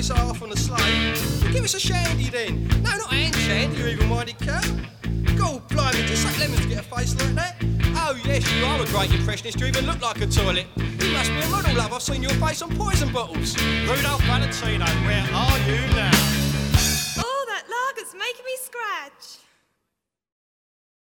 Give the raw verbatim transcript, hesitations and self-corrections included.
us a half on the slate. Well, give us a shandy then. No, not a hand shandy, you even-minded cow. God, blimey, just suck lemons to get a face like that? Oh, yes, you are a great impressionist. You even look like a toilet. You must be a model, love. I've seen your face on poison bottles. Rudolph Valentino, where are you now? Oh, that lager's making me scratch.